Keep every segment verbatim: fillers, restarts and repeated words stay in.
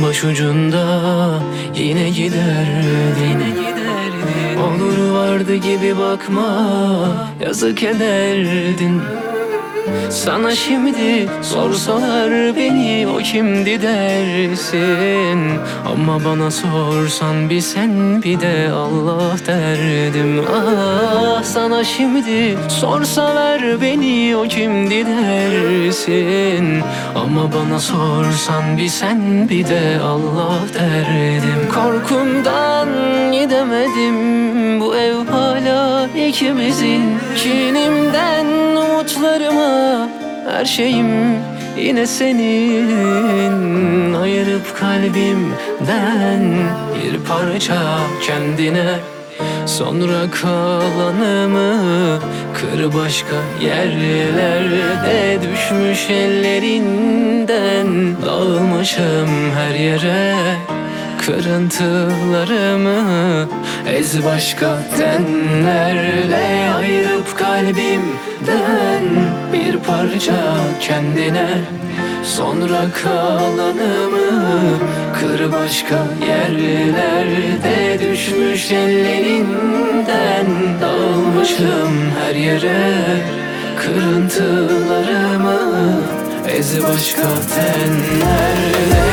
başucunda yine giderdin, yine giderdin. Olur vardı gibi bakma, yazık ederdin. Sana şimdi sorsalar beni o kimdi dersin, ama bana sorsan bir sen bir de Allah derdim. Ah, sana şimdi sorsalar beni o kimdi dersin, ama bana sorsan bir sen bir de Allah derdim. Korkumdan gidemedim, bu ev hala ikimizin. Kinimden umutlarıma, her şeyim yine senin. Ayırıp kalbimden bir parça kendine, sonra kalanımı kır başka yerlerde. Düşmüş ellerinden dağılmışım her yere, kırıntılarımı ez başka tenlerle. Ayırıp kalbimden bir parça kendine, sonra kalanımı kır başka yerlerde. Düşmüş ellerinden dağılmışım her yere, kırıntılarımı ez başka tenlerle.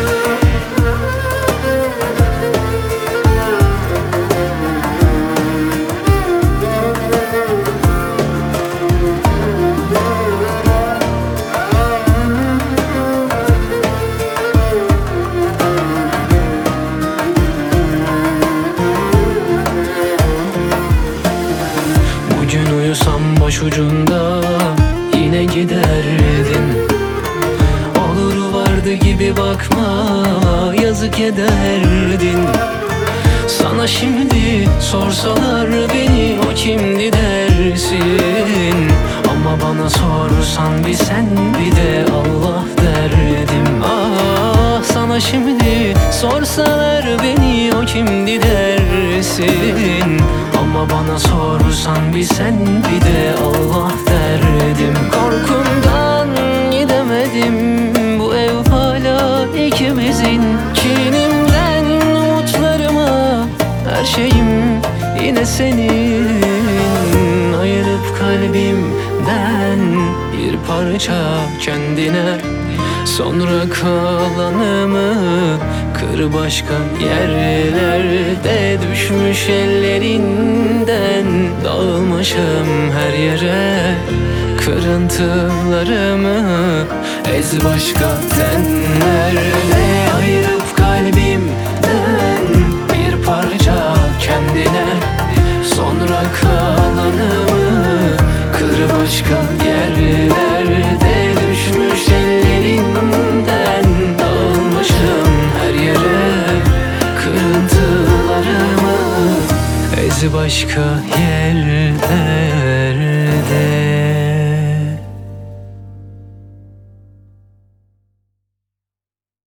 Uyusam başucunda yine giderdin. Olur vardı gibi bakma, yazık ederdin. Sana şimdi sorsalar beni o kimdi dersin, ama bana sorsan bir sen bir de Allah derdim. Ah, sana şimdi sorsalar beni o kimdi dersin, ama bana sorsan bir sen bir de Allah derdim. Korkumdan gidemedim, bu ev hala ikimizin. Kinimden umutlarıma, her şeyim yine senin. Ayırıp kalbimden bir parça kendine, sonra kalanımı kır başka yerlerde. Düşmüş ellerinden dağılmışım her yere, kırıntılarımı ez başka tenlerle. Ayırıp kalbimden bir parça kendine, sonra kalanımı kır başka yerlerde. Düşmüş ellerinden dağılmışım her yere, kırıntılarımı ez başka yerlerde.